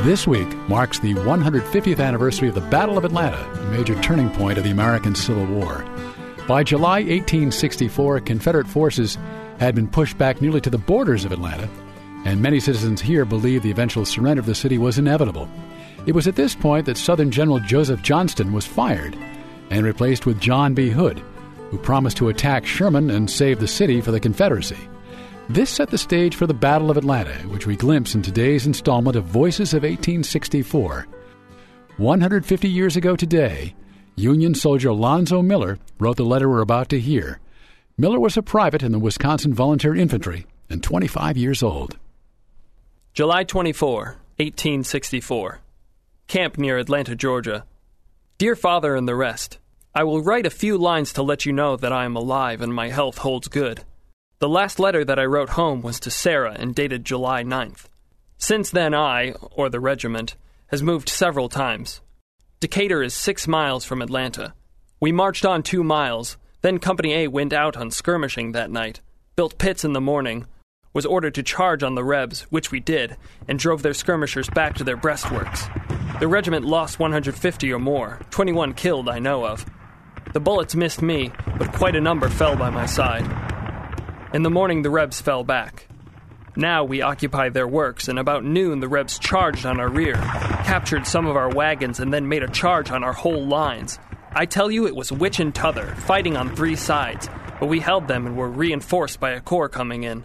This week marks the 150th anniversary of the Battle of Atlanta, a major turning point of the American Civil War. By July 1864, Confederate forces had been pushed back nearly to the borders of Atlanta, and many citizens here believed the eventual surrender of the city was inevitable. It was at this point that Southern General Joseph Johnston was fired and replaced with John B. Hood, who promised to attack Sherman and save the city for the Confederacy. This set the stage for the Battle of Atlanta, which we glimpse in today's installment of Voices of 1864. 150 years ago today, Union soldier Alonzo Miller wrote the letter we're about to hear. Miller was a private in the Wisconsin Volunteer Infantry and 25 years old. July 24, 1864. Camp near Atlanta, Georgia. Dear Father and the rest, I will write a few lines to let you know that I am alive and my health holds good. The last letter that I wrote home was to Sarah and dated July 9th. Since then I, or the regiment, has moved several times. Decatur is 6 miles from Atlanta. We marched on 2 miles, then Company A went out on skirmishing that night, built pits in the morning, was ordered to charge on the Rebs, which we did, and drove their skirmishers back to their breastworks. The regiment lost 150 or more, 21 killed I know of. The bullets missed me, but quite a number fell by my side. In the morning, the Rebs fell back. Now we occupy their works, and about noon the Rebs charged on our rear, captured some of our wagons, and then made a charge on our whole lines. I tell you, it was witch and t'other, fighting on 3 sides, but we held them and were reinforced by a corps coming in.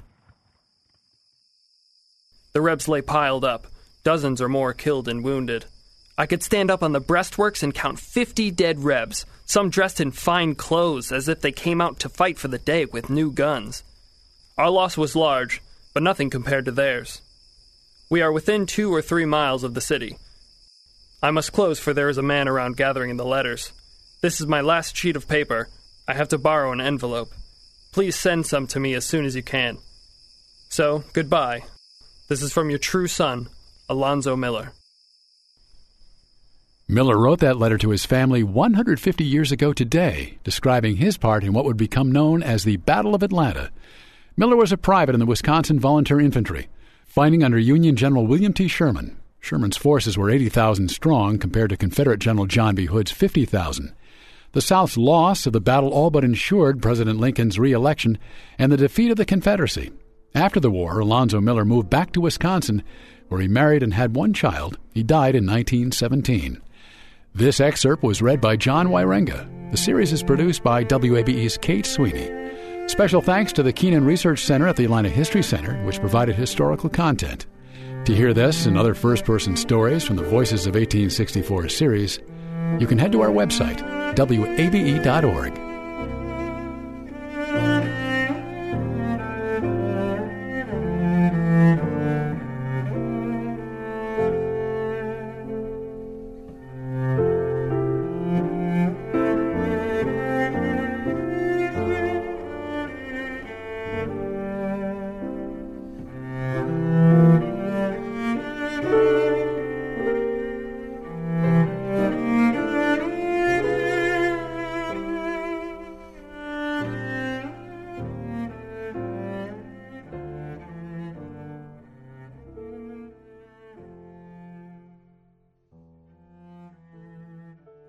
The Rebs lay piled up, dozens or more killed and wounded. I could stand up on the breastworks and count 50 dead Rebs, some dressed in fine clothes as if they came out to fight for the day with new guns. Our loss was large, but nothing compared to theirs. We are within 2 or 3 miles of the city. I must close, for there is a man around gathering the letters. This is my last sheet of paper. I have to borrow an envelope. Please send some to me as soon as you can. So, goodbye. This is from your true son, Alonzo Miller. Miller wrote that letter to his family 150 years ago today, describing his part in what would become known as the Battle of Atlanta. Miller was a private in the Wisconsin Volunteer Infantry, fighting under Union General William T. Sherman. Sherman's forces were 80,000 strong compared to Confederate General John B. Hood's 50,000. The South's loss of the battle all but ensured President Lincoln's re-election and the defeat of the Confederacy. After the war, Alonzo Miller moved back to Wisconsin, where he married and had 1 child. He died in 1917. This excerpt was read by John Wierenga. The series is produced by WABE's Kate Sweeney. Special thanks to the Keenan Research Center at the Atlanta History Center, which provided historical content. To hear this and other first-person stories from the Voices of 1864 series, you can head to our website, wabe.org.